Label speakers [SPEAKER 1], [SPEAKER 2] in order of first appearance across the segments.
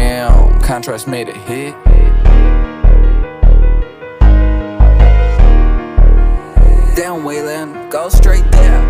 [SPEAKER 1] Damn, contrast made a hit. Damn, Wayland, go straight there.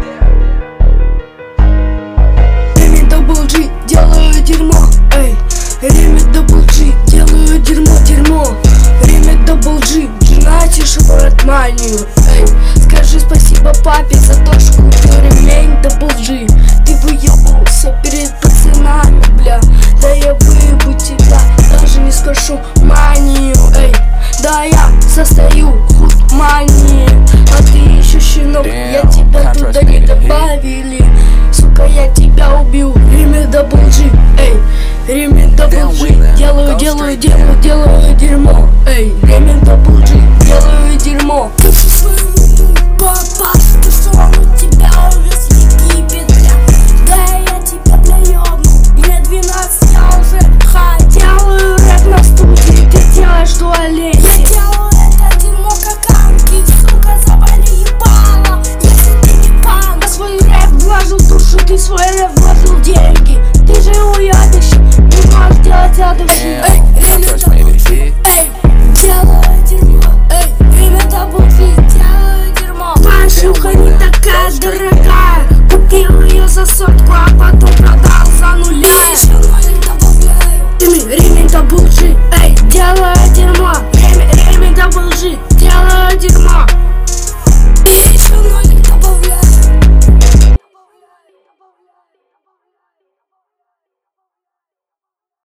[SPEAKER 2] Ремень Double G, делаю дерьмо, эй. Ремень Double G, делаю дерьмо. Ремень Double G, начишь брать манию, эй. Скажи спасибо папе за то, что купил ремень Double G. Ты выебывался перед пацанами, бля. Да я выебу тебя, даже не скажу манию, эй. Да я состою худ мании, а ты еще щенок, я тебя туда не добавили. Сука, я тебя убью. Ремень Double G, эй. Ремень Double G, делаю дерьмо, эй. Ремень Double G, делаю дерьмо.
[SPEAKER 3] Папаш, ты что, он у тебя увез Египет, бля. Да я тебя, бля, ёбну. Мне 12, я уже хай.
[SPEAKER 2] Делаю рэп на студии, ты делаешь в туалете.
[SPEAKER 3] Я делаю это дерьмо как анки, сука, завали ебало, если ты не панк.
[SPEAKER 2] На свой рэп вложил душу, ты свой рэп вложил деньги. Ты же уебище, не можешь делать этого.
[SPEAKER 1] Damn, contrast made a hit.